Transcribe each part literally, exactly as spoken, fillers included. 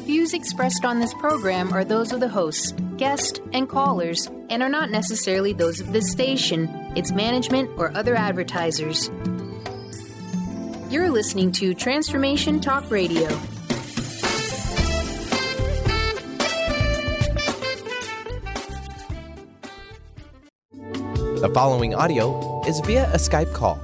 Views expressed on this program are those of the hosts, guests, and callers, and are not necessarily those of this station, its management, or other advertisers. You're listening to Transformation Talk Radio. The following audio is via a Skype call.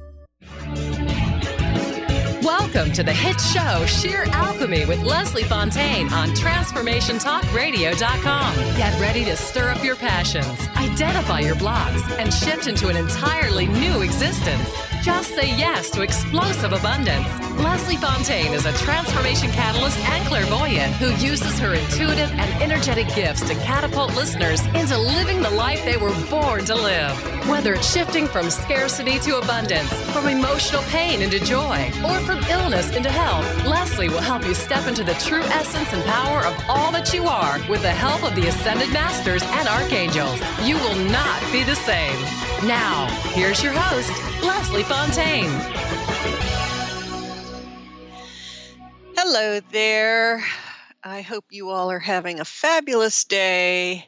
Welcome to the hit show Sheer Alchemy with Leslie Fontaine on Transformation Talk Radio dot com. Get ready to stir up your passions, identify your blocks, and shift into an entirely new existence. Just say yes to explosive abundance. Leslie Fontaine is a transformation catalyst and clairvoyant who uses her intuitive and energetic gifts to catapult listeners into living the life they were born to live. Whether it's shifting from scarcity to abundance, from emotional pain into joy, or from illness into health, Leslie will help you step into the true essence and power of all that you are with the help of the Ascended Masters and Archangels. You will not be the same. Now, here's your host, Leslie Fontaine. Hello there. I hope you all are having a fabulous day.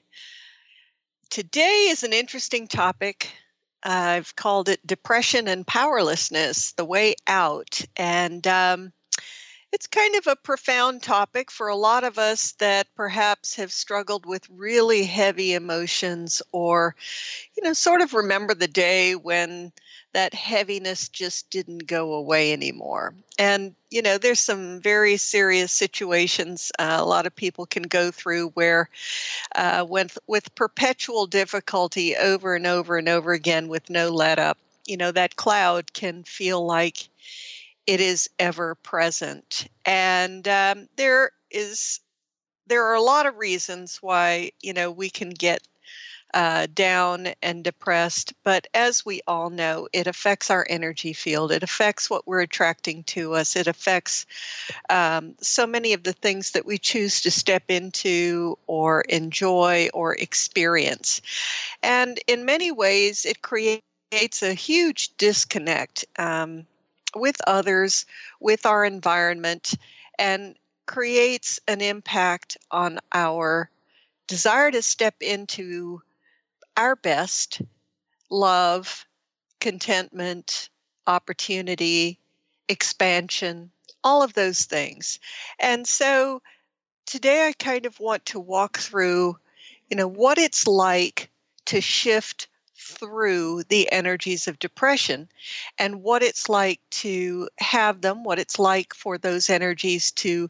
Today is an interesting topic. I've called it Depression and Powerlessness, the Way Out. And um, it's kind of a profound topic for a lot of us that perhaps have struggled with really heavy emotions or, you know, sort of remember the day when that heaviness just didn't go away anymore. And, you know, there's some very serious situations uh, a lot of people can go through where uh, with, with perpetual difficulty over and over and over again with no let up, you know, that cloud can feel like it is ever present. And um, there is, there are a lot of reasons why, you know, we can get Uh, down and depressed. But as we all know, it affects our energy field. It affects what we're attracting to us. It affects um, so many of the things that we choose to step into or enjoy or experience. And in many ways, it creates a huge disconnect um, with others, with our environment, and creates an impact on our desire to step into our best, love, contentment, opportunity, expansion, all of those things. And so today I kind of want to walk through, you know, what it's like to shift through the energies of depression and what it's like to have them, what it's like for those energies to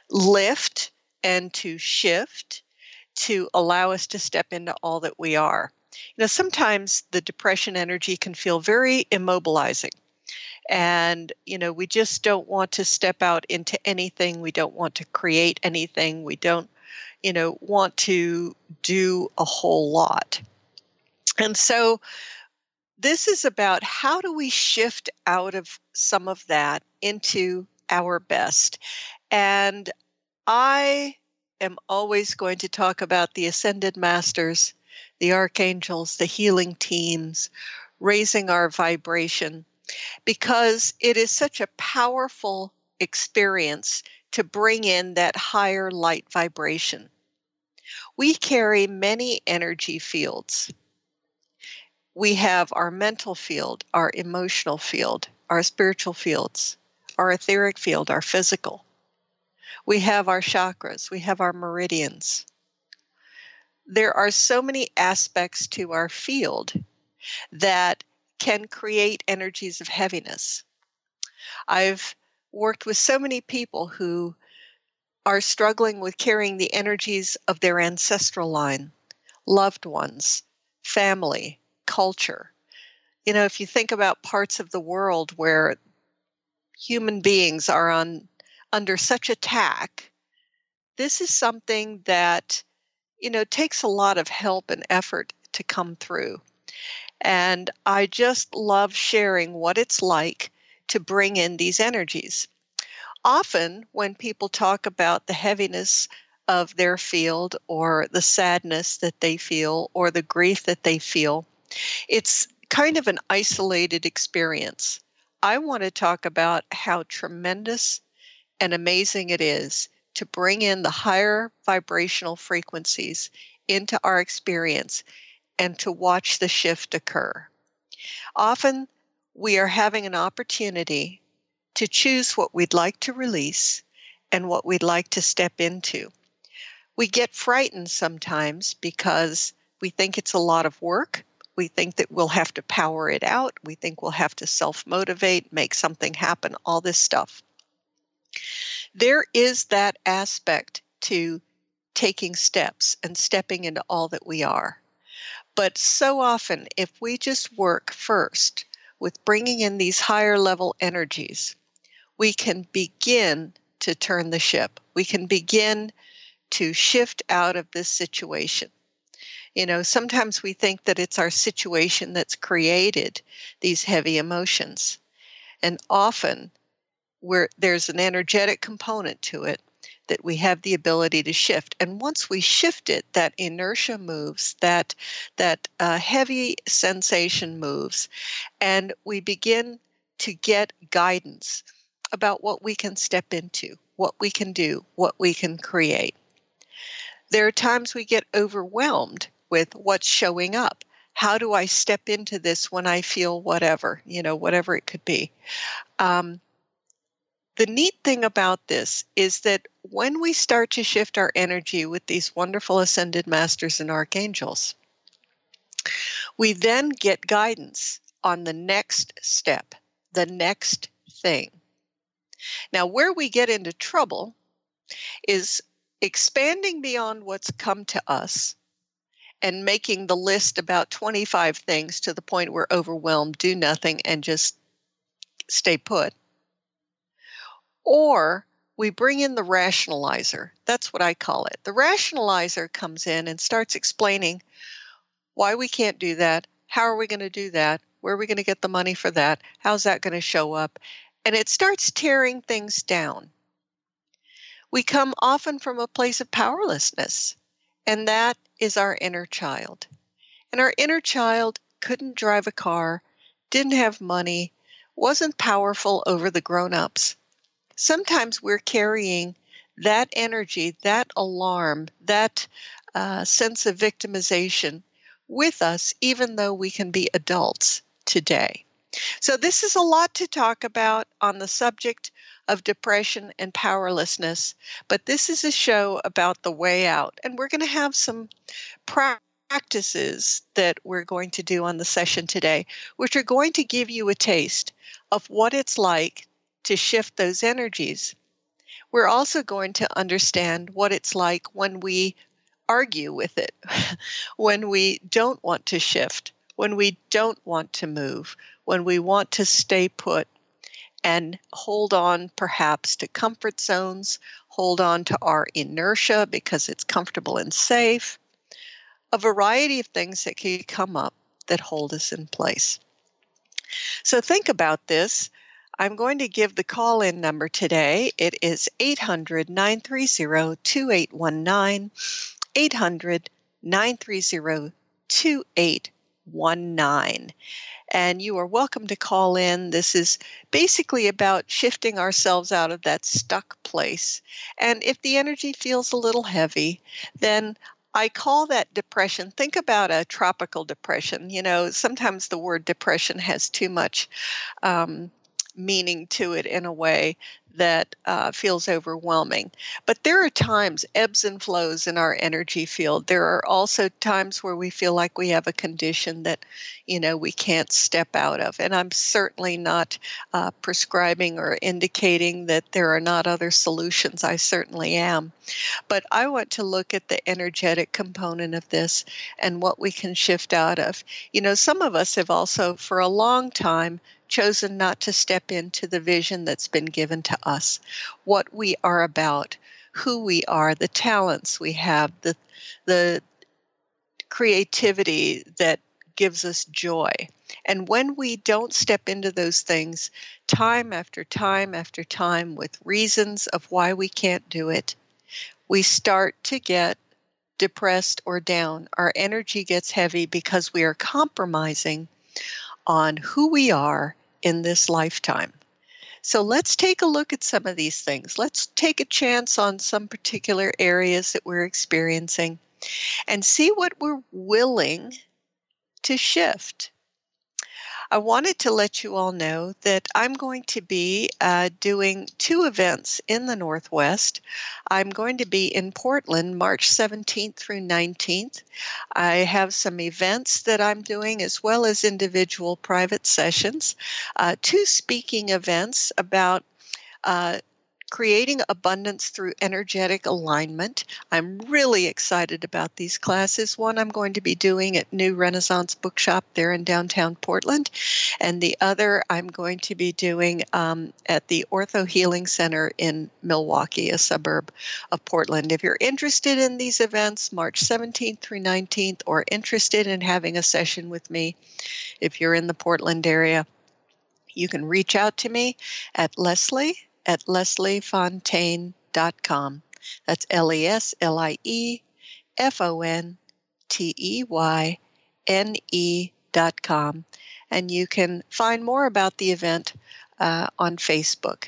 lift and to shift, to allow us to step into all that we are. You know, sometimes the depression energy can feel very immobilizing. And, you know, we just don't want to step out into anything. We don't want to create anything. We don't, you know, want to do a whole lot. And so this is about how do we shift out of some of that into our best. And I am always going to talk about the Ascended Masters, the Archangels, the healing teams, raising our vibration, because it is such a powerful experience to bring in that higher light vibration. We carry many energy fields. We have our mental field, our emotional field, our spiritual fields, our etheric field, our physical. We have our chakras. We have our meridians. There are so many aspects to our field that can create energies of heaviness. I've worked with so many people who are struggling with carrying the energies of their ancestral line, loved ones, family, culture. You know, if you think about parts of the world where human beings are on under such attack, this is something that, you know, takes a lot of help and effort to come through. And I just love sharing what it's like to bring in these energies. Often when people talk about the heaviness of their field or the sadness that they feel or the grief that they feel, it's kind of an isolated experience. I want to talk about how tremendous and amazing it is to bring in the higher vibrational frequencies into our experience and to watch the shift occur. Often we are having an opportunity to choose what we'd like to release and what we'd like to step into. We get frightened sometimes because we think it's a lot of work. We think that we'll have to power it out. We think we'll have to self-motivate, make something happen, all this stuff. There is that aspect to taking steps and stepping into all that we are. But so often, if we just work first with bringing in these higher level energies, we can begin to turn the ship. We can begin to shift out of this situation. You know, sometimes we think that it's our situation that's created these heavy emotions. And often where there's an energetic component to it that we have the ability to shift. And once we shift it, that inertia moves, that, that uh, heavy sensation moves, and we begin to get guidance about what we can step into, what we can do, what we can create. There are times we get overwhelmed with what's showing up. How do I step into this when I feel whatever, you know, whatever it could be? Um, the neat thing about this is that when we start to shift our energy with these wonderful ascended masters and archangels, we then get guidance on the next step, the next thing. Now, where we get into trouble is expanding beyond what's come to us and making the list about twenty-five things to the point we're overwhelmed, do nothing, and just stay put. Or we bring in the rationalizer. That's what I call it. The rationalizer comes in and starts explaining why we can't do that. How are we going to do that? Where are we going to get the money for that? How's that going to show up? And it starts tearing things down. We come often from a place of powerlessness, and that is our inner child. And our inner child couldn't drive a car, didn't have money, wasn't powerful over the grown-ups. Sometimes we're carrying that energy, that alarm, that uh, sense of victimization with us, even though we can be adults today. So this is a lot to talk about on the subject of depression and powerlessness, but this is a show about the way out. And we're going to have some practices that we're going to do on the session today, which are going to give you a taste of what it's like to shift those energies. We're also going to understand what it's like when we argue with it, when we don't want to shift, when we don't want to move, when we want to stay put and hold on perhaps to comfort zones, hold on to our inertia because it's comfortable and safe, a variety of things that can come up that hold us in place. So think about this. I'm going to give the call-in number today. It is eight hundred, nine three zero, two eight one nine, eight hundred, nine three zero, two eight one nine. And you are welcome to call in. This is basically about shifting ourselves out of that stuck place. And if the energy feels a little heavy, then I call that depression. Think about a tropical depression. You know, sometimes the word depression has too much um, meaning to it in a way that uh, feels overwhelming. But there are times, ebbs and flows in our energy field. There are also times where we feel like we have a condition that, you know, we can't step out of. And I'm certainly not uh, prescribing or indicating that there are not other solutions. I certainly am. But I want to look at the energetic component of this and what we can shift out of. You know, some of us have also, for a long time, chosen not to step into the vision that's been given to us, what we are about, who we are, the talents we have, the the creativity that gives us joy. And when we don't step into those things time after time after time with reasons of why we can't do it, we start to get depressed or down. Our energy gets heavy because we are compromising on who we are in this lifetime. So let's take a look at some of these things. Let's take a chance on some particular areas that we're experiencing and see what we're willing to shift. I wanted to let you all know that I'm going to be uh, doing two events in the Northwest. I'm going to be in Portland March seventeenth through nineteenth. I have some events that I'm doing as well as individual private sessions, uh, two speaking events about uh, creating abundance through energetic alignment. I'm really excited about these classes. One I'm going to be doing at New Renaissance Bookshop there in downtown Portland, and the other I'm going to be doing um, at the Ortho Healing Center in Milwaukee, a suburb of Portland. If you're interested in these events, March seventeenth through nineteenth, or interested in having a session with me, if you're in the Portland area, you can reach out to me at Leslie at leslie fontaine dot com. That's L E S L I E F O N T E Y N E dot com. And you can find more about the event uh, on Facebook.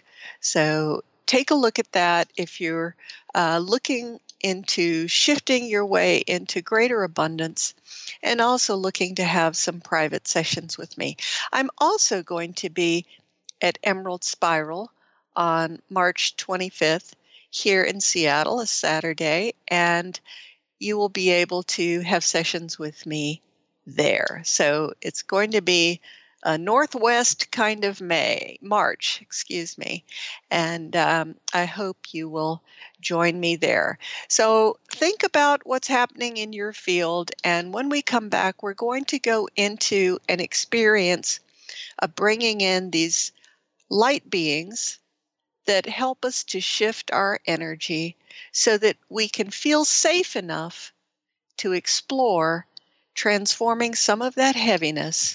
So take a look at that if you're uh, looking into shifting your way into greater abundance and also looking to have some private sessions with me. I'm also going to be at Emerald Spiral on March twenty-fifth here in Seattle, a Saturday, and you will be able to have sessions with me there. So it's going to be a Northwest kind of May, March, excuse me, and um, I hope you will join me there. So think about what's happening in your field, and when we come back, we're going to go into an experience of bringing in these light beings that help us to shift our energy so that we can feel safe enough to explore transforming some of that heaviness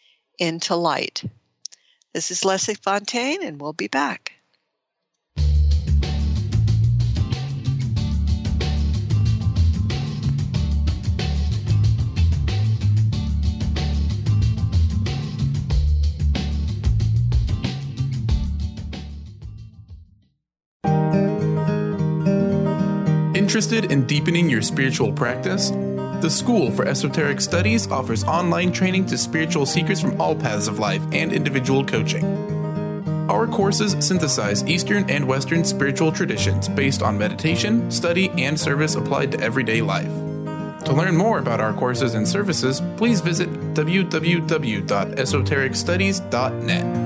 into light. This is Leslie Fontaine, and we'll be back. Interested in deepening your spiritual practice? The School for Esoteric Studies offers online training to spiritual seekers from all paths of life and individual coaching. Our courses synthesize Eastern and Western spiritual traditions based on meditation, study, and service applied to everyday life. To learn more about our courses and services, please visit w w w dot esoteric studies dot net.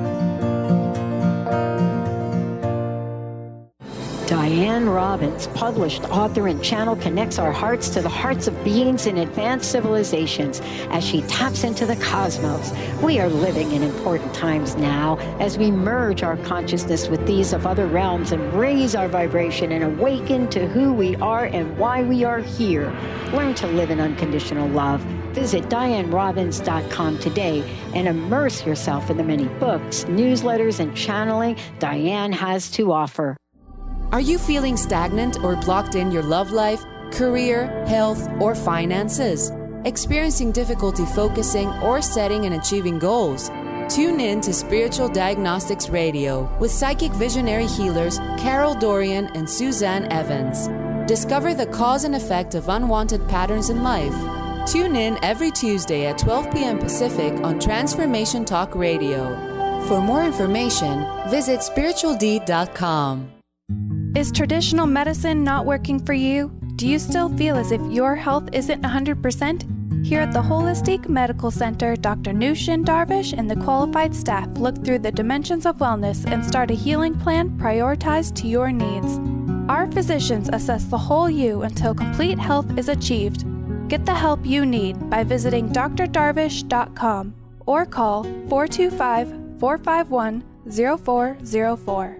Diane Robbins, published author and channel, connects our hearts to the hearts of beings in advanced civilizations as she taps into the cosmos. We are living in important times now as we merge our consciousness with these of other realms and raise our vibration and awaken to who we are and why we are here. Learn to live in unconditional love. Visit diane robbins dot com today and immerse yourself in the many books, newsletters, and channeling Diane has to offer. Are you feeling stagnant or blocked in your love life, career, health, or finances? Experiencing difficulty focusing or setting and achieving goals? Tune in to Spiritual Diagnostics Radio with psychic visionary healers Carol Dorian and Suzanne Evans. Discover the cause and effect of unwanted patterns in life. Tune in every Tuesday at twelve p.m. Pacific on Transformation Talk Radio. For more information, visit spiritual d dot com. Is traditional medicine not working for you? Do you still feel as if your health isn't one hundred percent? Here at the Holistic Medical Center, Doctor Nushin Darvish and the qualified staff look through the dimensions of wellness and start a healing plan prioritized to your needs. Our physicians assess the whole you until complete health is achieved. Get the help you need by visiting d r darvish dot com or call four two five, four five one, zero four zero four.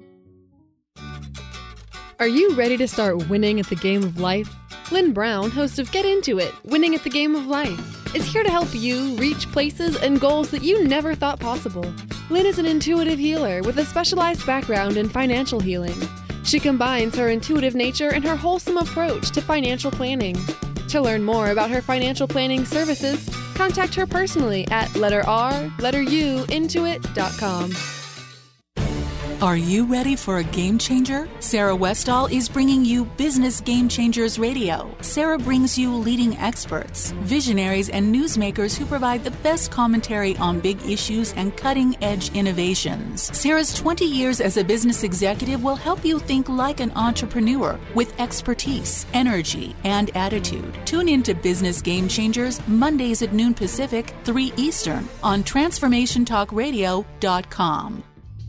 Are you ready to start winning at the game of life? Lynn Brown, host of Get Into It, Winning at the Game of Life, is here to help you reach places and goals that you never thought possible. Lynn is an intuitive healer with a specialized background in financial healing. She combines her intuitive nature and her wholesome approach to financial planning. To learn more about her financial planning services, contact her personally at letter R, letter U, intuit dot com. Are you ready for a game changer? Sarah Westall is bringing you Business Game Changers Radio. Sarah brings you leading experts, visionaries, and newsmakers who provide the best commentary on big issues and cutting-edge innovations. Sarah's twenty years as a business executive will help you think like an entrepreneur with expertise, energy, and attitude. Tune in to Business Game Changers Mondays at noon Pacific, three Eastern on transformation talk radio dot com.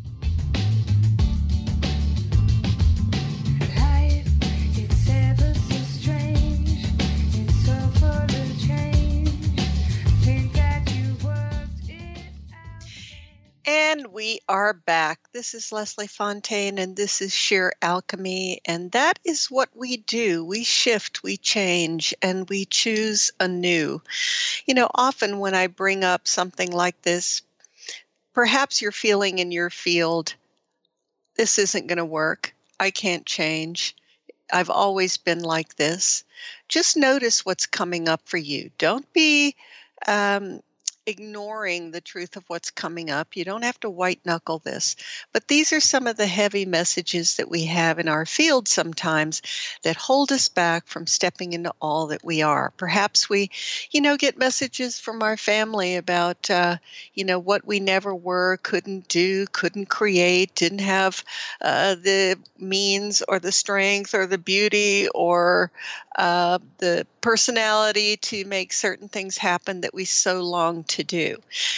And we are back. This is Leslie Fontaine, and this is Sheer Alchemy, and that is what we do. We shift, we change, and we choose anew. You know, often when I bring up something like this, perhaps you're feeling in your field, this isn't going to work. I can't change. I've always been like this. Just notice what's coming up for you. Don't be um, ignoring the truth of what's coming up. You don't have to white knuckle this. But these are some of the heavy messages that we have in our field sometimes that hold us back from stepping into all that we are. Perhaps we, you know, get messages from our family about, uh, you know, what we never were, couldn't do, couldn't create, didn't have uh, the means or the strength or the beauty or uh, the personality to make certain things happen that we so long to do.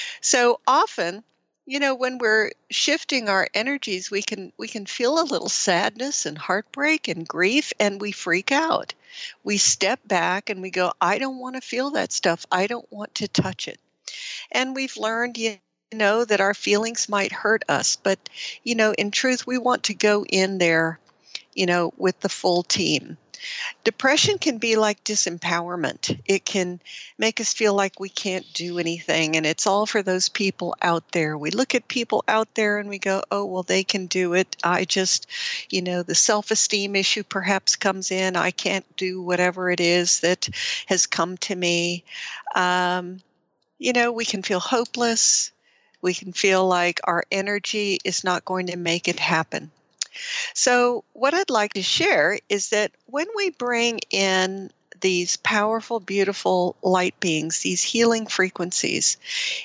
So often, you know, when we're shifting our energies, we can we can feel a little sadness and heartbreak and grief, and we freak out. We step back and we go, I don't want to feel that stuff. I don't want to touch it. And we've learned, you know, that our feelings might hurt us. But, you know, in truth, we want to go in there, you know, with the full team. Depression can be like disempowerment. It can make us feel like we can't do anything, and it's all for those people out there. We look at people out there and we go, oh, well, they can do it. I just, you know, the self-esteem issue perhaps comes in. I can't do whatever it is that has come to me. Um, you know, we can feel hopeless. We can feel like our energy is not going to make it happen. So what I'd like to share is that when we bring in these powerful, beautiful light beings, these healing frequencies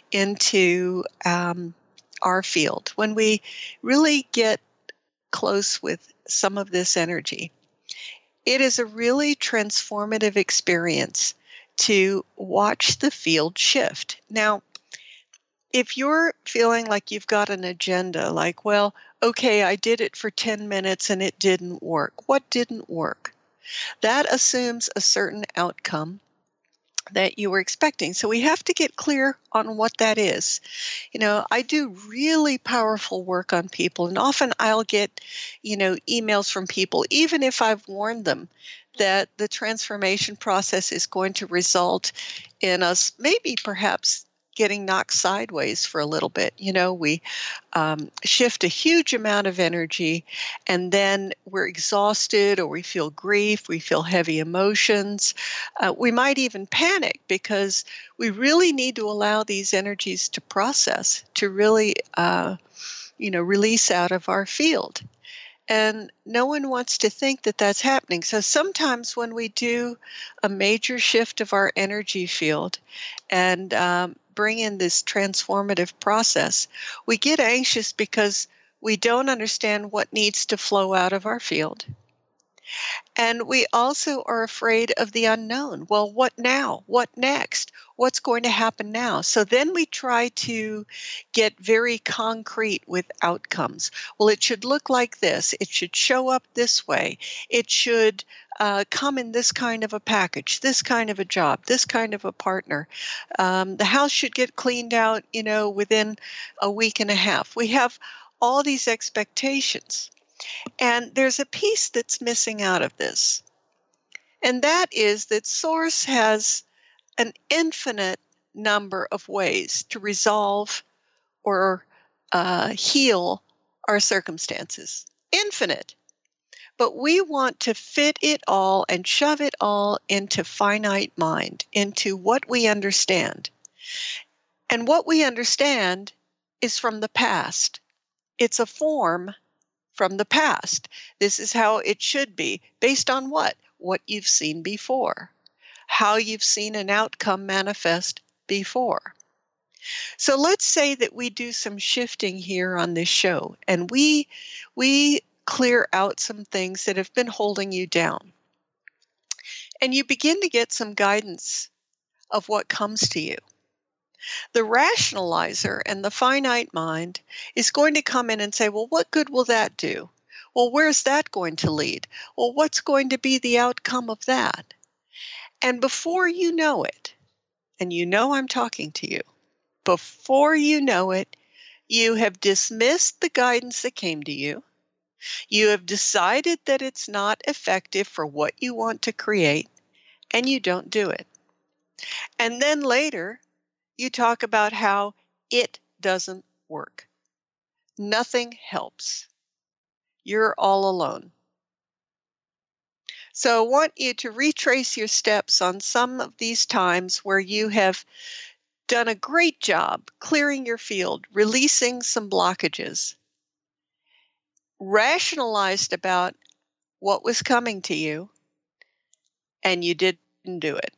into um, our field, when we really get close with some of this energy, it is a really transformative experience to watch the field shift. Now, if you're feeling like you've got an agenda, like, well, okay, I did it for ten minutes and it didn't work. What didn't work? That assumes a certain outcome that you were expecting. So we have to get clear on what that is. You know, I do really powerful work on people, and often I'll get, you know, emails from people, even if I've warned them that the transformation process is going to result in us maybe perhaps getting knocked sideways for a little bit. You know, we um, shift a huge amount of energy, and then we're exhausted, or we feel grief, we feel heavy emotions. Uh, we might even panic because we really need to allow these energies to process, to really, uh, you know, release out of our field. And no one wants to think that that's happening. So sometimes when we do a major shift of our energy field and um, bring in this transformative process, we get anxious because we don't understand what needs to flow out of our field. And we also are afraid of the unknown. Well, what now? What next? What's going to happen now? So then we try to get very concrete with outcomes. Well, it should look like this. It should show up this way. It should uh, come in this kind of a package, this kind of a job, this kind of a partner. Um, the house should get cleaned out, you know, within a week and a half. We have all these expectations. And there's a piece that's missing out of this. And that is that Source has an infinite number of ways to resolve or uh, heal our circumstances. Infinite. But we want to fit it all and shove it all into finite mind, into what we understand. And what we understand is from the past. It's a form from the past. This is how it should be. Based on what? What you've seen before. How you've seen an outcome manifest before. So let's say that we do some shifting here on this show, and we we clear out some things that have been holding you down. And you begin to get some guidance of what comes to you. The rationalizer and the finite mind is going to come in and say, well, what good will that do? Well, where's that going to lead? Well, what's going to be the outcome of that? And before you know it, and you know I'm talking to you, before you know it, you have dismissed the guidance that came to you. You have decided that it's not effective for what you want to create, and you don't do it. And then later, you talk about how it doesn't work. Nothing helps. You're all alone. So I want you to retrace your steps on some of these times where you have done a great job clearing your field, releasing some blockages, rationalized about what was coming to you, and you didn't do it.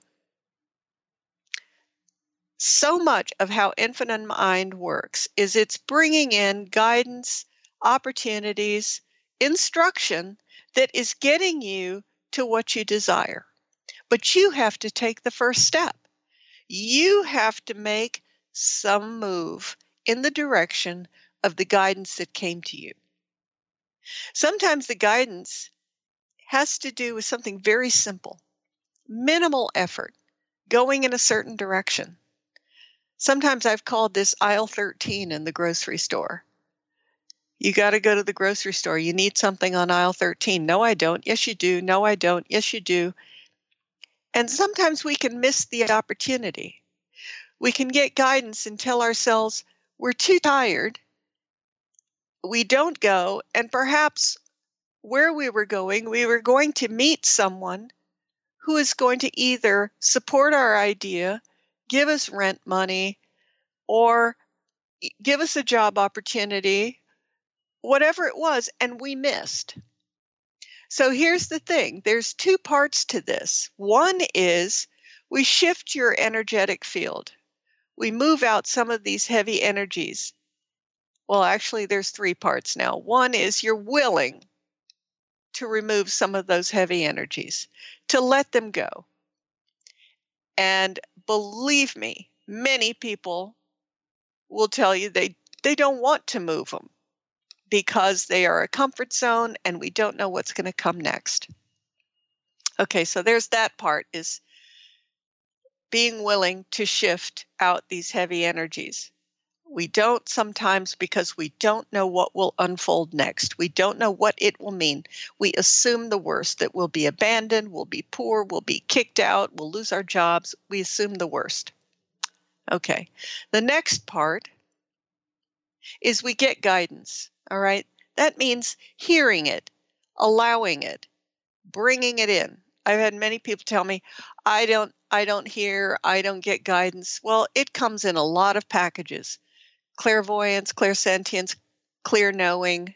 So much of how Infinite Mind works is it's bringing in guidance, opportunities, instruction that is getting you to what you desire. But you have to take the first step. You have to make some move in the direction of the guidance that came to you. Sometimes the guidance has to do with something very simple, minimal effort, going in a certain direction. Sometimes I've called this aisle thirteen in the grocery store. You got to go to the grocery store. You need something on aisle thirteen. No, I don't. Yes, you do. No, I don't. Yes, you do. And sometimes we can miss the opportunity. We can get guidance and tell ourselves we're too tired. We don't go. And perhaps where we were going, we were going to meet someone who is going to either support our idea, give us rent money, or give us a job opportunity, whatever it was, and we missed. So here's the thing. There's two parts to this. One is we shift your energetic field. We move out some of these heavy energies. Well, actually, there's three parts now. One is you're willing to remove some of those heavy energies, to let them go. And believe me, many people will tell you they, they don't want to move them because they are a comfort zone and we don't know what's going to come next. Okay, so there's that part, is being willing to shift out these heavy energies. We don't sometimes because we don't know what will unfold next. We don't know what it will mean. We assume the worst, that we'll be abandoned, we'll be poor, we'll be kicked out, we'll lose our jobs. We assume the worst. Okay, the next part is we get guidance, all right? That means hearing it, allowing it, bringing it in. I've had many people tell me, I don't, I don't hear, I don't get guidance. Well, it comes in a lot of packages. Clairvoyance, clairsentience, clear knowing,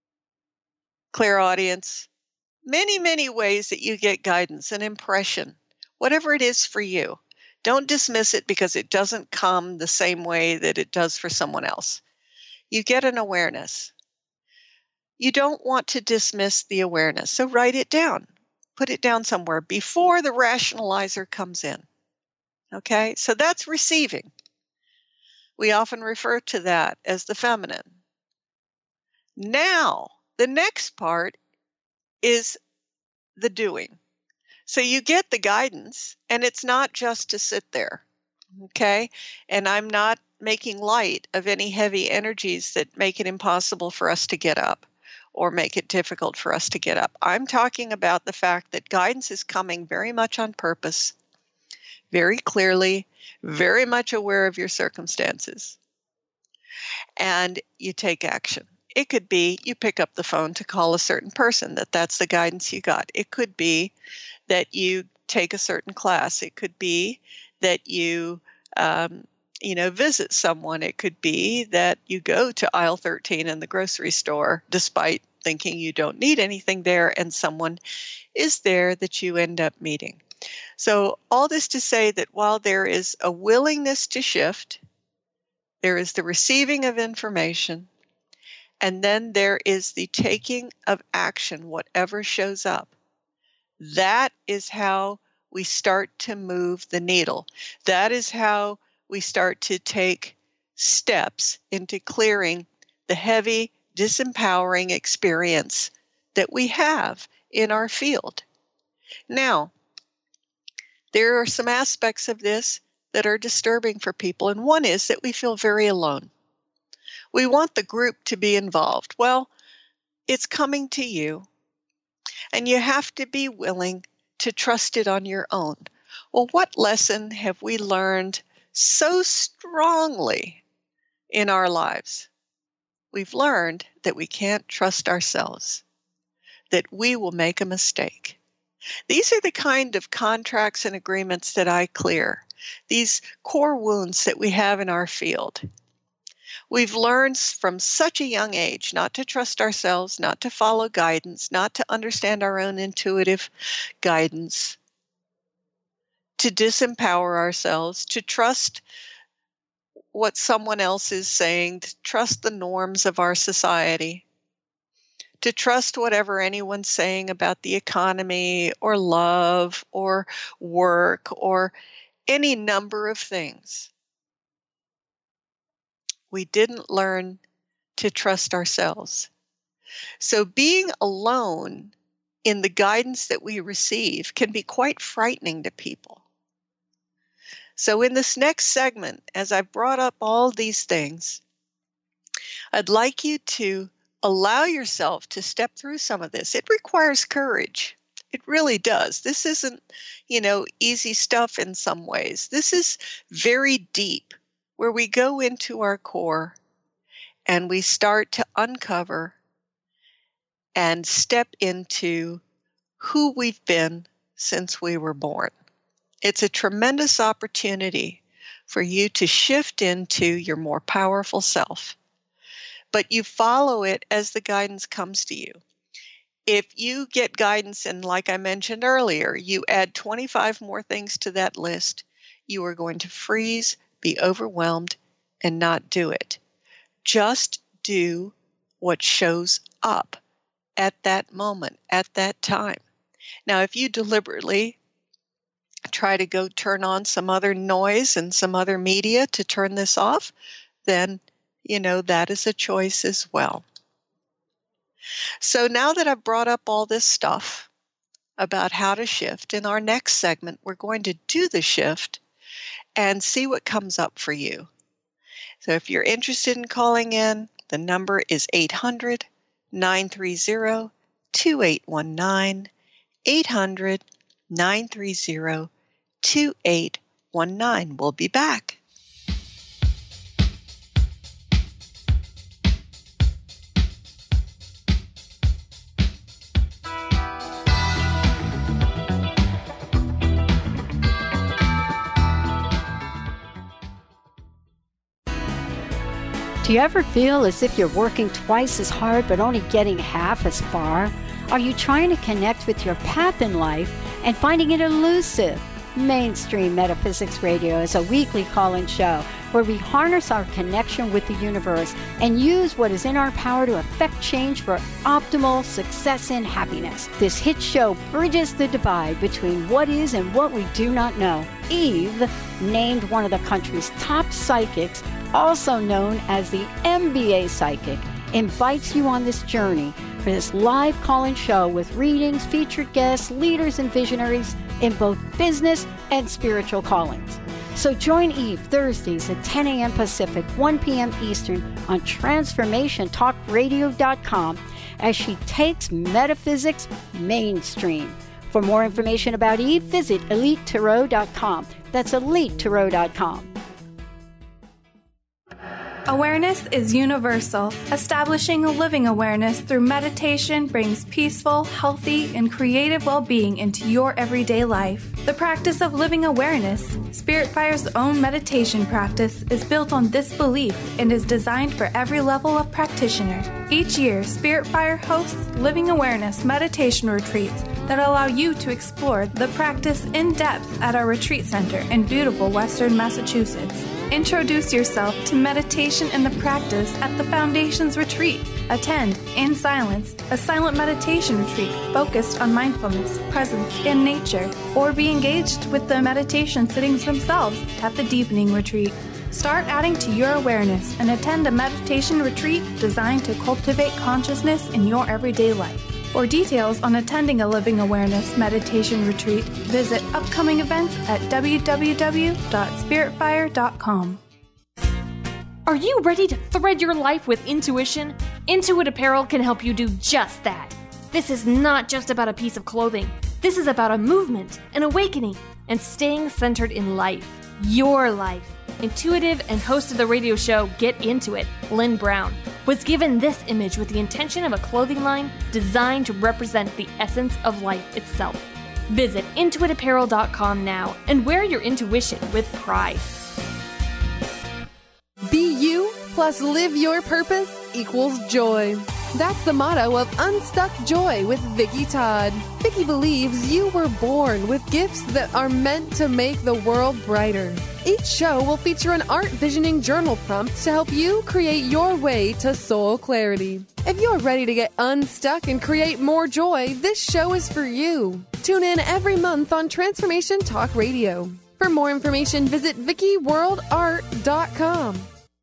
clairaudience. Many, many ways that you get guidance, an impression, whatever it is for you. Don't dismiss it because it doesn't come the same way that it does for someone else. You get an awareness. You don't want to dismiss the awareness, so write it down. Put it down somewhere before the rationalizer comes in. Okay, so that's receiving. We often refer to that as the feminine. Now, the next part is the doing. So you get the guidance, and it's not just to sit there, okay? And I'm not making light of any heavy energies that make it impossible for us to get up or make it difficult for us to get up. I'm talking about the fact that guidance is coming very much on purpose, very clearly, very much aware of your circumstances. And you take action. It could be you pick up the phone to call a certain person, that that's the guidance you got. It could be that you take a certain class. It could be that you, um, you know, visit someone. It could be that you go to aisle thirteen in the grocery store, despite thinking you don't need anything there, and someone is there that you end up meeting. So all this to say that while there is a willingness to shift, there is the receiving of information, and then there is the taking of action, whatever shows up. That is how we start to move the needle. That is how we start to take steps into clearing the heavy, disempowering experience that we have in our field. Now, there are some aspects of this that are disturbing for people, and one is that we feel very alone. We want the group to be involved. Well, it's coming to you, and you have to be willing to trust it on your own. Well, what lesson have we learned so strongly in our lives? We've learned that we can't trust ourselves, that we will make a mistake. These are the kind of contracts and agreements that I clear, these core wounds that we have in our field. We've learned from such a young age not to trust ourselves, not to follow guidance, not to understand our own intuitive guidance, to disempower ourselves, to trust what someone else is saying, to trust the norms of our society, to trust whatever anyone's saying about the economy or love or work or any number of things. We didn't learn to trust ourselves. So being alone in the guidance that we receive can be quite frightening to people. So in this next segment, as I've brought up all these things, I'd like you to allow yourself to step through some of this. It requires courage. It really does. This isn't, you know, easy stuff in some ways. This is very deep, where we go into our core and we start to uncover and step into who we've been since we were born. It's a tremendous opportunity for you to shift into your more powerful self. But you follow it as the guidance comes to you. If you get guidance, and like I mentioned earlier, you add twenty-five more things to that list, you are going to freeze, be overwhelmed, and not do it. Just do what shows up at that moment, at that time. Now, if you deliberately try to go turn on some other noise and some other media to turn this off, then, you know, that is a choice as well. So now that I've brought up all this stuff about how to shift, in our next segment, we're going to do the shift and see what comes up for you. So if you're interested in calling in, the number is eight hundred, nine three zero, two eight one nine, eight hundred, nine three zero, two eight one nine. We'll be back. Do you ever feel as if you're working twice as hard but only getting half as far? Are you trying to connect with your path in life and finding it elusive? Mainstream Metaphysics Radio is a weekly call-in show where we harness our connection with the universe and use what is in our power to affect change for optimal success and happiness. This hit show bridges the divide between what is and what we do not know. Eve, named one of the country's top psychics, also known as the M B A Psychic, invites you on this journey for this live call-in show with readings, featured guests, leaders, and visionaries in both business and spiritual callings. So join Eve Thursdays at ten a.m. Pacific, one p.m. Eastern on transformation talk radio dot com as she takes metaphysics mainstream. For more information about Eve, visit elite tarot dot com. That's elite tarot dot com. Awareness is universal. Establishing a living awareness through meditation brings peaceful, healthy, and creative well-being into your everyday life. The practice of living awareness, Spirit Fire's own meditation practice, is built on this belief and is designed for every level of practitioner. Each year, Spirit Fire hosts living awareness meditation retreats that allow you to explore the practice in depth at our retreat center in beautiful Western Massachusetts. Introduce yourself to meditation and the practice at the Foundation's retreat. Attend, in silence, a silent meditation retreat focused on mindfulness, presence, and nature, or be engaged with the meditation sittings themselves at the Deepening Retreat. Start adding to your awareness and attend a meditation retreat designed to cultivate consciousness in your everyday life. For details on attending a Living Awareness meditation retreat, visit upcoming events at w w w dot spirit fire dot com. Are you ready to thread your life with intuition? Intuit Apparel can help you do just that. This is not just about a piece of clothing. This is about a movement, an awakening, and staying centered in life. Your life. Intuitive and host of the radio show Get Into It, Lynn Brown, was given this image with the intention of a clothing line designed to represent the essence of life itself. Visit intuit apparel dot com now and wear your intuition with pride. Be you plus live your purpose equals joy. That's the motto of Unstuck Joy with Vicki Todd. Vicki believes you were born with gifts that are meant to make the world brighter. Each show will feature an art visioning journal prompt to help you create your way to soul clarity. If you're ready to get unstuck and create more joy, this show is for you. Tune in every month on Transformation Talk Radio. For more information, visit vicki world art dot com.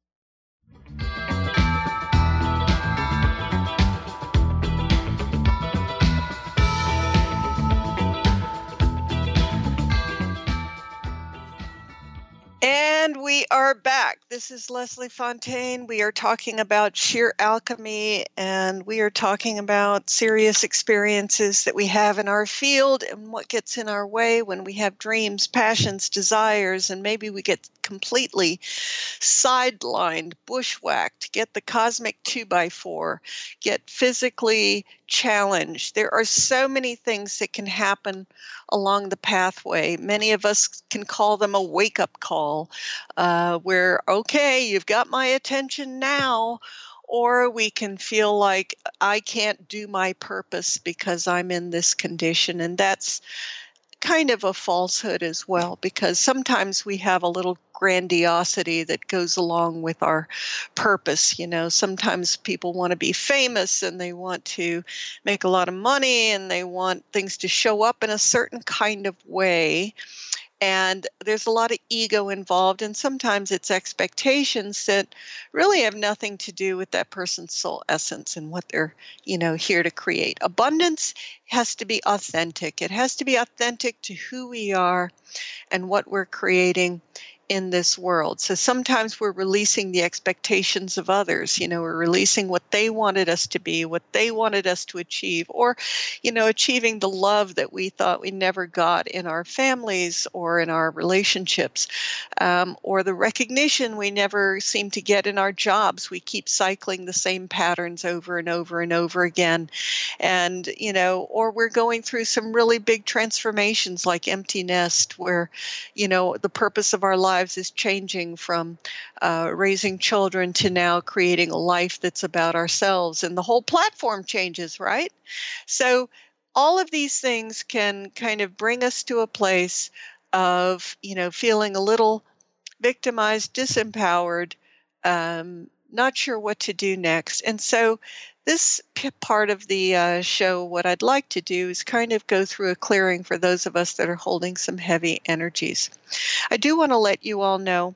And we are back. This is Leslie Fontaine. We are talking about sheer alchemy, and we are talking about serious experiences that we have in our field and what gets in our way when we have dreams, passions, desires, and maybe we get completely sidelined, bushwhacked, get the cosmic two by four, get physically challenged. There are so many things that can happen along the pathway. Many of us can call them a wake-up call, uh, where, okay, you've got my attention now, or we can feel like I can't do my purpose because I'm in this condition. And that's kind of a falsehood as well, because sometimes we have a little grandiosity that goes along with our purpose. You know, sometimes people want to be famous and they want to make a lot of money and they want things to show up in a certain kind of way. And there's a lot of ego involved, and sometimes it's expectations that really have nothing to do with that person's soul essence and what they're, you know, here to create. Abundance has to be authentic. It has to be authentic to who we are and what we're creating in this world. So sometimes we're releasing the expectations of others. You know, we're releasing what they wanted us to be, what they wanted us to achieve, or, you know, achieving the love that we thought we never got in our families or in our relationships, um, or the recognition we never seem to get in our jobs. We keep cycling the same patterns over and over and over again. And, you know, or we're going through some really big transformations like Empty Nest, where, you know, the purpose of our life lives is changing from uh, raising children to now creating a life that's about ourselves, and the whole platform changes, right? So all of these things can kind of bring us to a place of, you know, feeling a little victimized, disempowered, um, not sure what to do next. And so this p- part of the uh, show, what I'd like to do is kind of go through a clearing for those of us that are holding some heavy energies. I do want to let you all know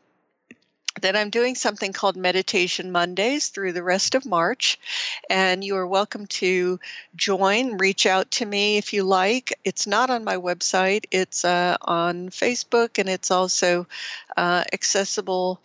that I'm doing something called Meditation Mondays through the rest of March, and you are welcome to join. Reach out to me if you like. It's not on my website. It's uh, on Facebook, and it's also uh, accessible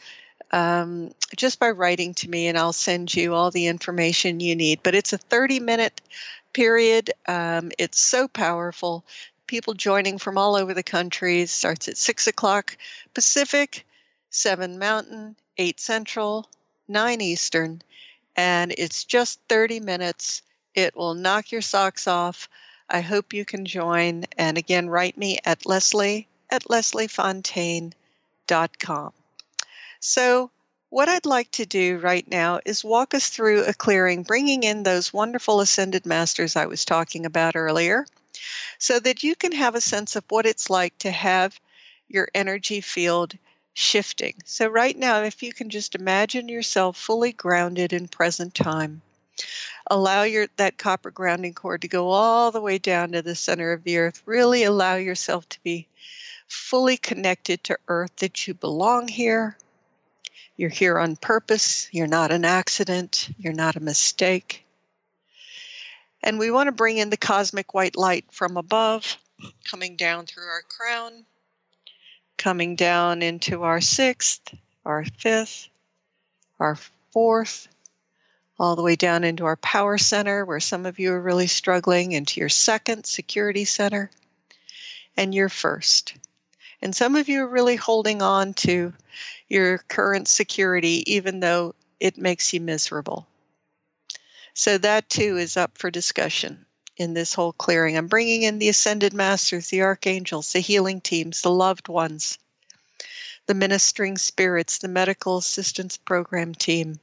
Um, just by writing to me, and I'll send you all the information you need. But it's a thirty minute period. Um, it's so powerful. People joining from all over the country. It starts at six o'clock Pacific, seven Mountain, eight Central, nine Eastern, and it's just thirty minutes. It will knock your socks off. I hope you can join. And again, write me at Leslie at leslie fontaine dot com. So what I'd like to do right now is walk us through a clearing, bringing in those wonderful ascended masters I was talking about earlier, so that you can have a sense of what it's like to have your energy field shifting. So right now, if you can just imagine yourself fully grounded in present time, allow your that copper grounding cord to go all the way down to the center of the earth. Really allow yourself to be fully connected to earth, that you belong here. You're here on purpose. You're not an accident. You're not a mistake. And we want to bring in the cosmic white light from above, coming down through our crown, coming down into our sixth, our fifth, our fourth, all the way down into our power center, where some of you are really struggling, into your second security center, and your first. And some of you are really holding on to your current security, even though it makes you miserable. So that too is up for discussion in this whole clearing. I'm bringing in the ascended masters, the archangels, the healing teams, the loved ones, the ministering spirits, the medical assistance program team.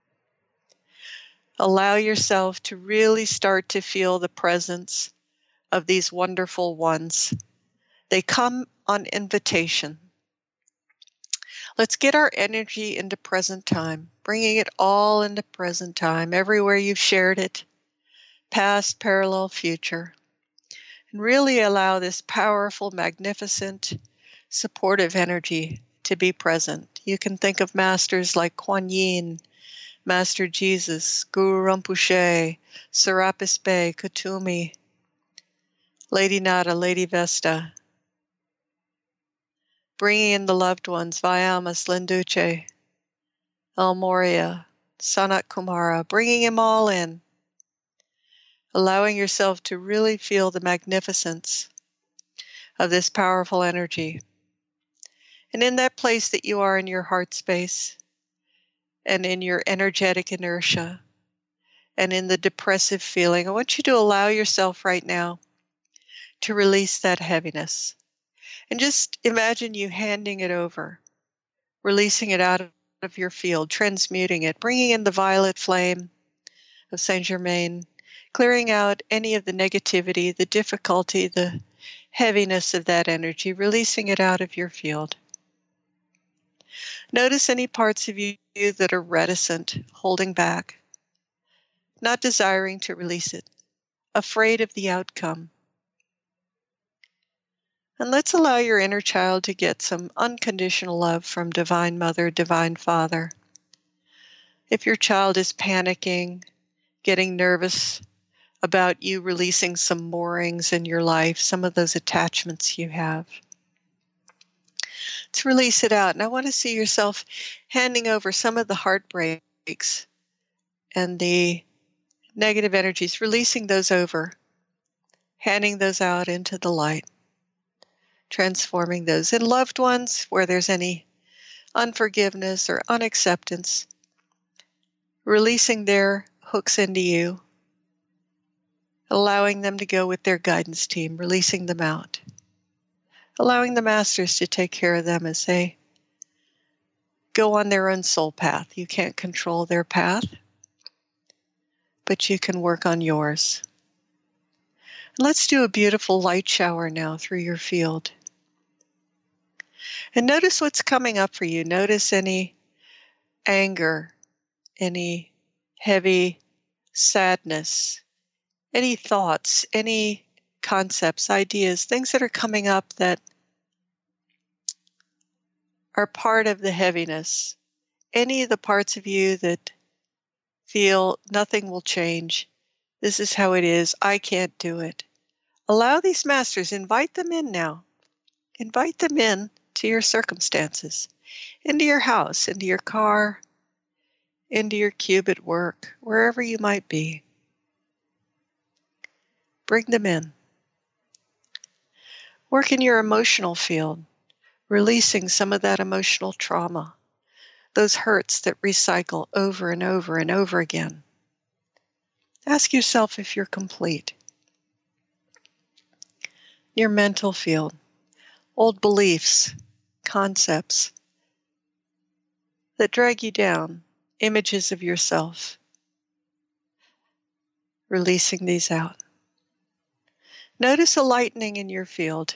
Allow yourself to really start to feel the presence of these wonderful ones. They come on invitation. Let's get our energy into present time, bringing it all into present time, everywhere you've shared it, past, parallel, future. And really allow this powerful, magnificent, supportive energy to be present. You can think of masters like Kuan Yin, Master Jesus, Guru Rinpoche, Serapis Bey, Kutumi, Lady Nada, Lady Vesta, bringing in the loved ones, Vayamas, Linduce, El Moria, Sanat Kumara, bringing them all in, allowing yourself to really feel the magnificence of this powerful energy. And in that place that you are in your heart space, and in your energetic inertia, and in the depressive feeling, I want you to allow yourself right now to release that heaviness. And just imagine you handing it over, releasing it out of your field, transmuting it, bringing in the violet flame of Saint Germain, clearing out any of the negativity, the difficulty, the heaviness of that energy, releasing it out of your field. Notice any parts of you that are reticent, holding back, not desiring to release it, afraid of the outcome. And let's allow your inner child to get some unconditional love from Divine Mother, Divine Father. If your child is panicking, getting nervous about you releasing some moorings in your life, some of those attachments you have, to release it out. And I want to see yourself handing over some of the heartbreaks and the negative energies, releasing those over, handing those out into the light, transforming those. And loved ones, where there's any unforgiveness or unacceptance, releasing their hooks into you, allowing them to go with their guidance team, releasing them out. Allowing the masters to take care of them as they go on their own soul path. You can't control their path, but you can work on yours. And let's do a beautiful light shower now through your field. And notice what's coming up for you. Notice any anger, any heavy sadness, any thoughts, any concepts, ideas, things that are coming up that are part of the heaviness. Any of the parts of you that feel nothing will change, this is how it is, I can't do it. Allow these masters, invite them in now. Invite them in to your circumstances, into your house, into your car, into your cube at work, wherever you might be. Bring them in. Work in your emotional field, releasing some of that emotional trauma, those hurts that recycle over and over and over again. Ask yourself if you're complete. Your mental field, old beliefs, concepts that drag you down, images of yourself. Releasing these out. Notice a lightening in your field.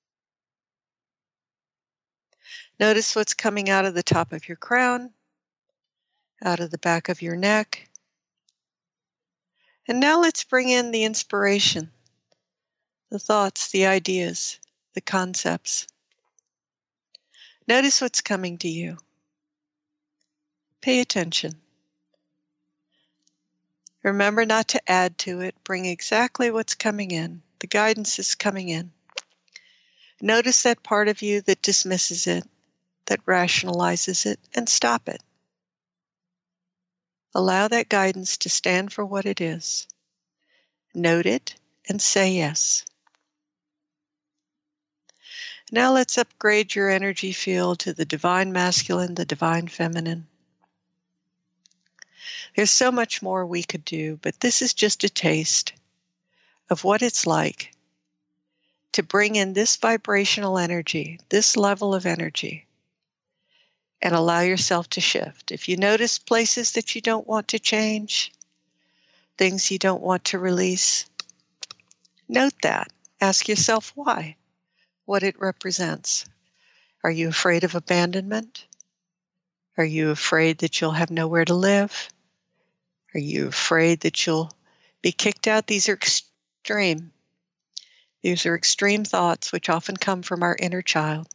Notice what's coming out of the top of your crown, out of the back of your neck. And now let's bring in the inspiration, the thoughts, the ideas, the concepts. Notice what's coming to you. Pay attention. Remember not to add to it. Bring exactly what's coming in. The guidance is coming in. Notice that part of you that dismisses it, that rationalizes it, and stop it. Allow that guidance to stand for what it is. Note it and say yes. Now let's upgrade your energy field to the divine masculine, the divine feminine. There's so much more we could do, but this is just a taste of what it's like to bring in this vibrational energy, this level of energy, and allow yourself to shift. If you notice places that you don't want to change, things you don't want to release, note that. Ask yourself why, what it represents. Are you afraid of abandonment? Are you afraid that you'll have nowhere to live? Are you afraid that you'll be kicked out? These are extreme. These are extreme thoughts which often come from our inner child.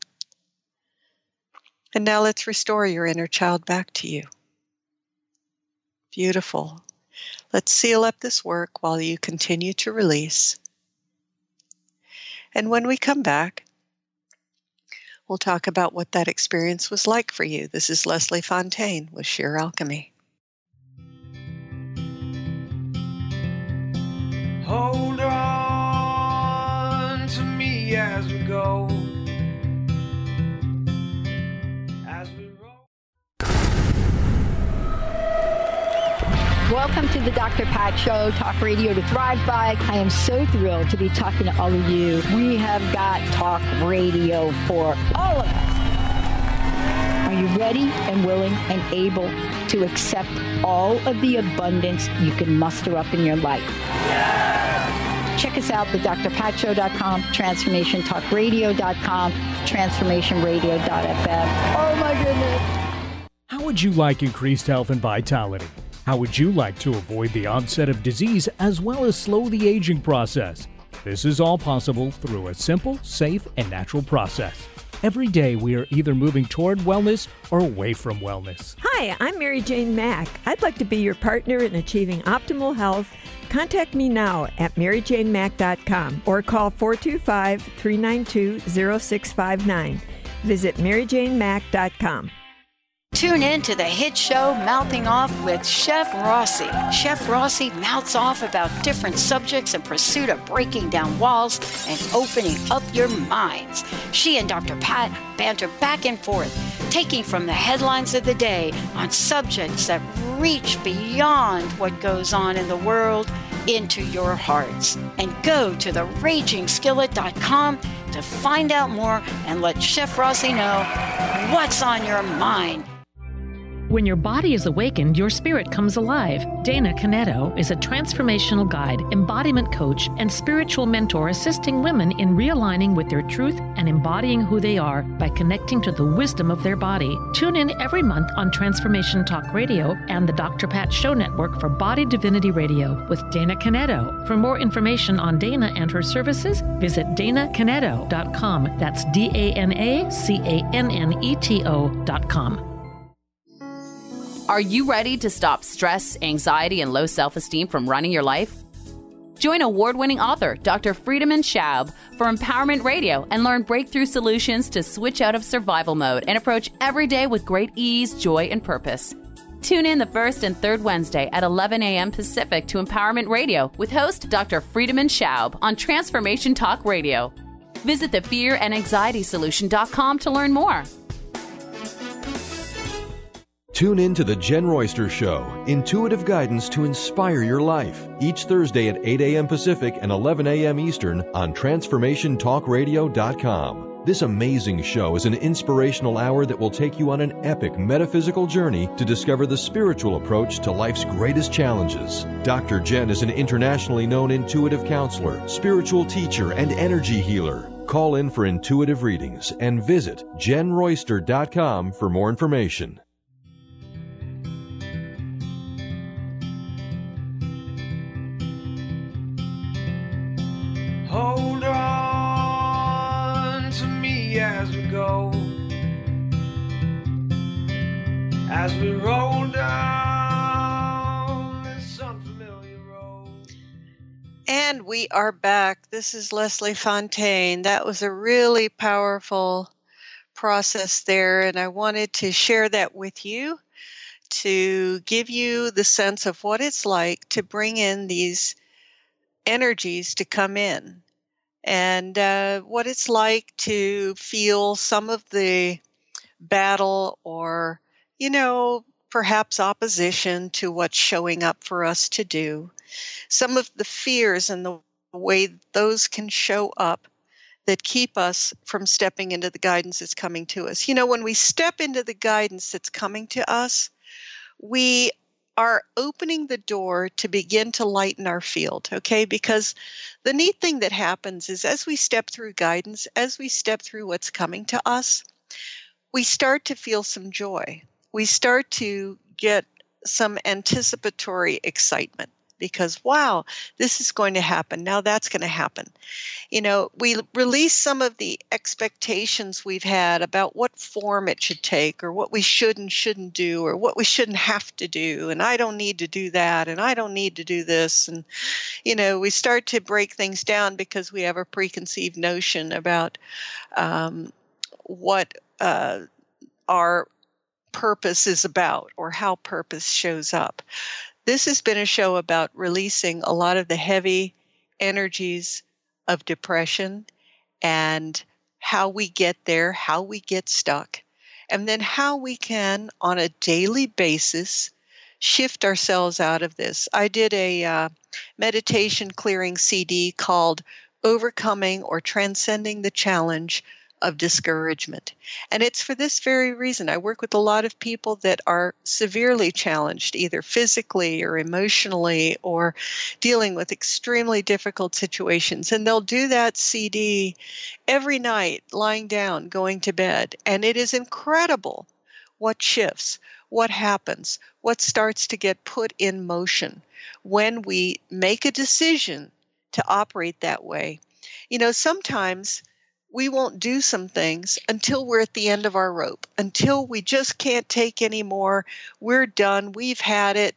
And now let's restore your inner child back to you. Beautiful. Let's seal up this work while you continue to release. And when we come back, we'll talk about what that experience was like for you. This is Leslie Fontaine with Sheer Alchemy. Hold on to me as we go. As we roll. Welcome to the Doctor Pat Show, talk radio to thrive by. I am so thrilled to be talking to all of you. We have got talk radio for all of us. Are you ready and willing and able to accept all of the abundance you can muster up in your life? Yeah! Check us out, the dr pat show dot com, transformation talk radio dot com, transformation radio dot f m. Oh my goodness. How would you like increased health and vitality? How would you like to avoid the onset of disease as well as slow the aging process? This is all possible through a simple, safe, and natural process. Every day we are either moving toward wellness or away from wellness. Hi, I'm Mary Jane Mack. I'd like to be your partner in achieving optimal health. Contact me now at mary jane mack dot com or call four two five, three nine two, zero six five nine. Visit mary jane mack dot com. Tune in to the hit show Mouthing Off with Chef Rossi. Chef Rossi mouths off about different subjects in pursuit of breaking down walls and opening up your minds. She and Doctor Pat banter back and forth, taking from the headlines of the day on subjects that reach beyond what goes on in the world into your hearts. And go to the raging skillet dot com to find out more and let Chef Rossi know what's on your mind. When your body is awakened, your spirit comes alive. Dana Canetto is a transformational guide, embodiment coach, and spiritual mentor assisting women in realigning with their truth and embodying who they are by connecting to the wisdom of their body. Tune in every month on Transformation Talk Radio and the Doctor Pat Show Network for Body Divinity Radio with Dana Canetto. For more information on Dana and her services, visit dana canetto dot com. That's D A N A C A N N E T O dot com. Are you ready to stop stress, anxiety, and low self-esteem from running your life? Join award-winning author Doctor Friedemann Schaub for Empowerment Radio and learn breakthrough solutions to switch out of survival mode and approach every day with great ease, joy, and purpose. Tune in the first and third Wednesday at eleven a.m. Pacific to Empowerment Radio with host Doctor Friedemann Schaub on Transformation Talk Radio. Visit the fear and anxiety solution dot com to learn more. Tune in to The Jen Royster Show, intuitive guidance to inspire your life, each Thursday at eight a.m. Pacific and eleven a.m. Eastern on transformation talk radio dot com. This amazing show is an inspirational hour that will take you on an epic metaphysical journey to discover the spiritual approach to life's greatest challenges. Doctor Jen is an internationally known intuitive counselor, spiritual teacher, and energy healer. Call in for intuitive readings and visit jen royster dot com for more information. Hold on to me as we go, as we roll down this unfamiliar road. And we are back. This is Leslie Fontaine. That was a really powerful process there, and I wanted to share that with you to give you the sense of what it's like to bring in these energies to come in, and uh, what it's like to feel some of the battle or, you know, perhaps opposition to what's showing up for us to do. Some of the fears and the way those can show up that keep us from stepping into the guidance that's coming to us. You know, when we step into the guidance that's coming to us, we are opening the door to begin to lighten our field, okay? Because the neat thing that happens is as we step through guidance, as we step through what's coming to us, we start to feel some joy. We start to get some anticipatory excitement because, wow, this is going to happen. Now that's going to happen. You know, we release some of the expectations we've had about what form it should take or what we should and shouldn't do or what we shouldn't have to do. And I don't need to do that. And I don't need to do this. And, you know, we start to break things down because we have a preconceived notion about um, what uh, our purpose is about or how purpose shows up. This has been a show about releasing a lot of the heavy energies of depression and how we get there, how we get stuck, and then how we can, on a daily basis, shift ourselves out of this. I did a uh, meditation clearing C D called Overcoming or Transcending the Challenge of Discouragement. And it's for this very reason. I work with a lot of people that are severely challenged, either physically or emotionally, or dealing with extremely difficult situations. And they'll do that C D every night, lying down, going to bed. And it is incredible what shifts, what happens, what starts to get put in motion when we make a decision to operate that way. You know, sometimes we won't do some things until we're at the end of our rope, until we just can't take any more. We're done. We've had it.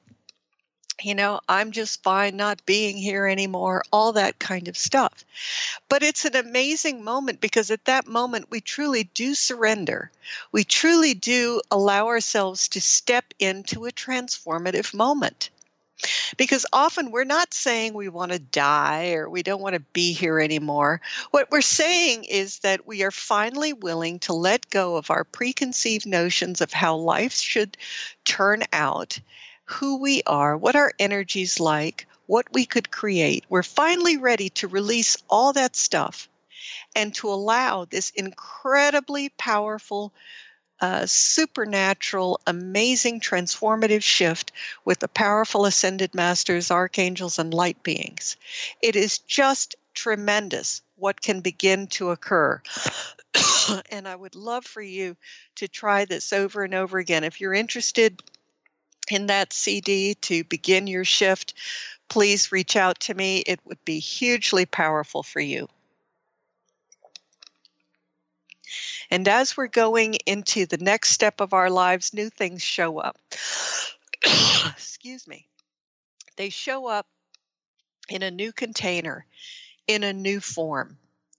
You know, I'm just fine not being here anymore, all that kind of stuff. But it's an amazing moment because at that moment, we truly do surrender. We truly do allow ourselves to step into a transformative moment. Because often we're not saying we want to die or we don't want to be here anymore. What we're saying is that we are finally willing to let go of our preconceived notions of how life should turn out, who we are, what our energy's like, what we could create. We're finally ready to release all that stuff and to allow this incredibly powerful Uh, supernatural, amazing, transformative shift with the powerful ascended masters, archangels, and light beings. It is just tremendous what can begin to occur. And I would love for you to try this over and over again. If you're interested in that C D to begin your shift, please reach out to me. It would be hugely powerful for you. And as we're going into the next step of our lives, new things show up. Excuse me. They show up in a new container, in a new form.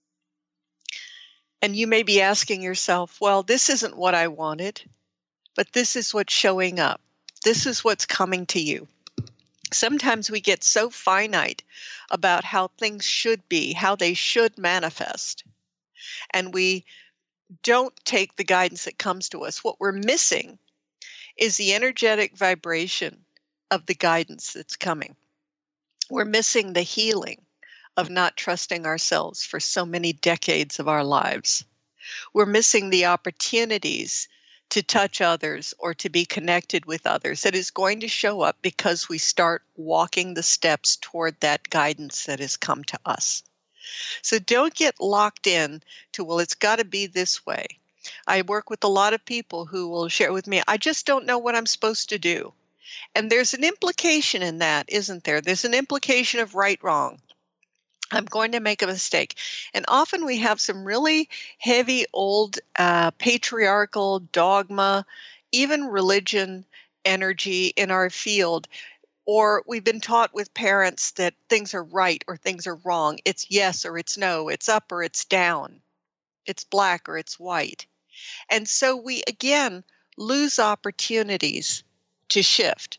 And you may be asking yourself, well, this isn't what I wanted, but this is what's showing up. This is what's coming to you. Sometimes we get so finite about how things should be, how they should manifest. And we don't take the guidance that comes to us. What we're missing is the energetic vibration of the guidance that's coming. We're missing the healing of not trusting ourselves for so many decades of our lives. We're missing the opportunities to touch others or to be connected with others that is going to show up because we start walking the steps toward that guidance that has come to us. So don't get locked in to, well, it's got to be this way. I work with a lot of people who will share with me, I just don't know what I'm supposed to do. And there's an implication in that, isn't there? There's an implication of right, wrong. I'm going to make a mistake. And often we have some really heavy, old, uh, patriarchal dogma, even religion energy in our field. Or we've been taught with parents that things are right or things are wrong. It's yes or it's no. It's up or it's down. It's black or it's white. And so we, again, lose opportunities to shift.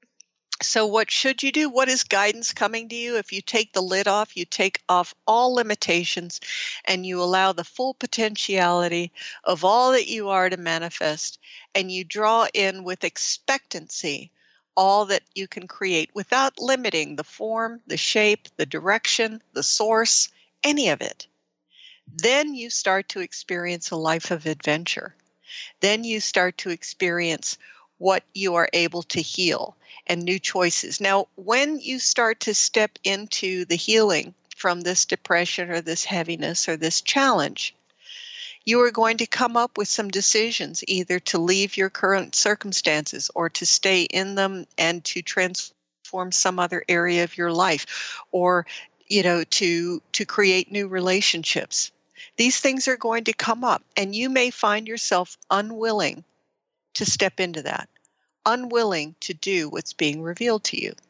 So what should you do? What is guidance coming to you? If you take the lid off, you take off all limitations and you allow the full potentiality of all that you are to manifest, and you draw in with expectancy all that you can create without limiting the form, the shape, the direction, the source, any of it. Then you start to experience a life of adventure. Then you start to experience what you are able to heal and new choices. Now, when you start to step into the healing from this depression or this heaviness or this challenge, you are going to come up with some decisions, either to leave your current circumstances or to stay in them and to transform some other area of your life, or, you know, to, to create new relationships. These things are going to come up, and you may find yourself unwilling to step into that, unwilling to do what's being revealed to you.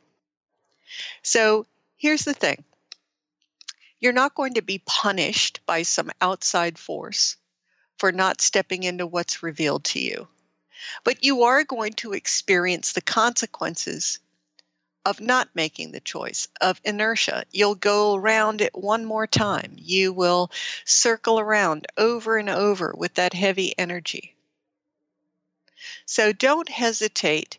So here's the thing. You're not going to be punished by some outside force for not stepping into what's revealed to you, but you are going to experience the consequences of not making the choice, of inertia. You'll go around it one more time. You will circle around over and over with that heavy energy. So don't hesitate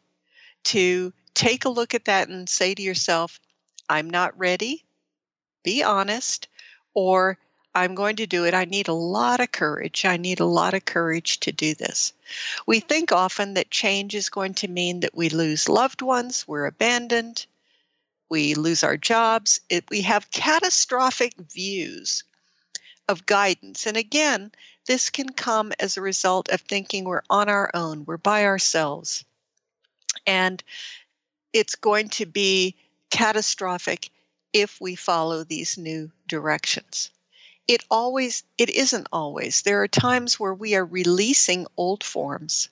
to take a look at that and say to yourself, I'm not ready. Be honest. Or I'm going to do it. I need a lot of courage. I need a lot of courage to do this. We think often that change is going to mean that we lose loved ones, we're abandoned, we lose our jobs. It, we have catastrophic views of guidance. And again, this can come as a result of thinking we're on our own, we're by ourselves. And it's going to be catastrophic if we follow these new directions. It always, it isn't always. There are times where we are releasing old forms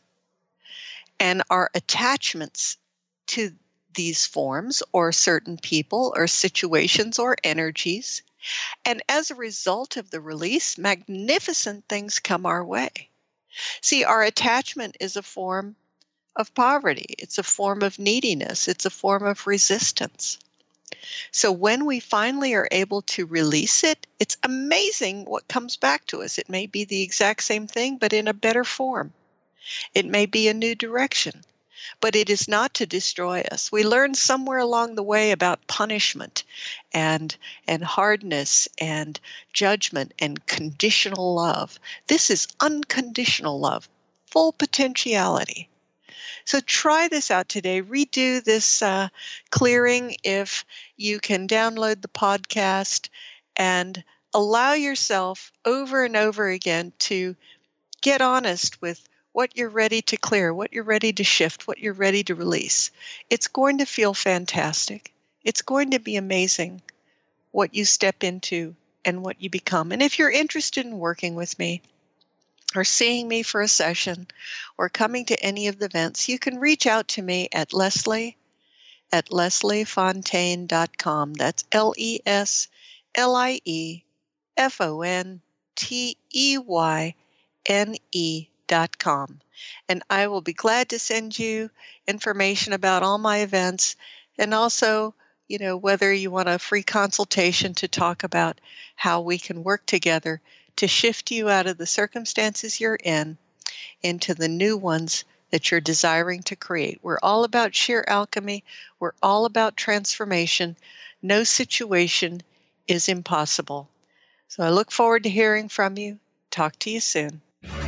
and our attachments to these forms or certain people or situations or energies. And as a result of the release, magnificent things come our way. See, our attachment is a form of poverty. It's a form of neediness. It's a form of resistance. So when we finally are able to release it, it's amazing what comes back to us. It may be the exact same thing, but in a better form. It may be a new direction, but it is not to destroy us. We learned somewhere along the way about punishment and, and hardness and judgment and conditional love. This is unconditional love, full potentiality. So try this out today. Redo this uh, clearing if you can download the podcast and allow yourself over and over again to get honest with what you're ready to clear, what you're ready to shift, what you're ready to release. It's going to feel fantastic. It's going to be amazing what you step into and what you become. And if you're interested in working with me, or seeing me for a session, or coming to any of the events, you can reach out to me at Leslie at leslie fontaine dot com. That's L E S L I E F O N T E Y N E dot com. And I will be glad to send you information about all my events, and also, you know, whether you want a free consultation to talk about how we can work together to shift you out of the circumstances you're in into the new ones that you're desiring to create. We're all about sheer alchemy. We're all about transformation. No situation is impossible. So I look forward to hearing from you. Talk to you soon.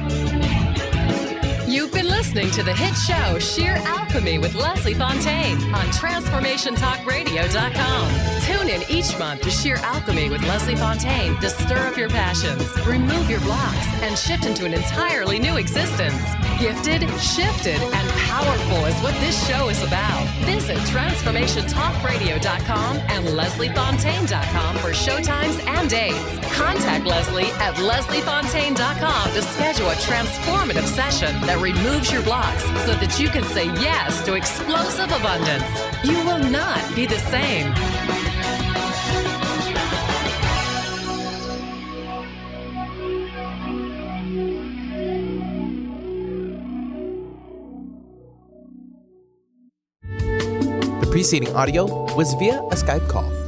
You've been listening to the hit show Sheer Alchemy with Leslie Fontaine on Transformation Talk Radio dot com. Tune in each month to Sheer Alchemy with Leslie Fontaine to stir up your passions, remove your blocks, and shift into an entirely new existence. Gifted, shifted, and powerful is what this show is about. Visit Transformation Talk Radio dot com and Leslie Fontaine dot com for showtimes and dates. Contact Leslie at Leslie Fontaine dot com to schedule a transformative session that removes your blocks so that you can say yes to explosive abundance. You will not be the same. The preceding audio was via a Skype call.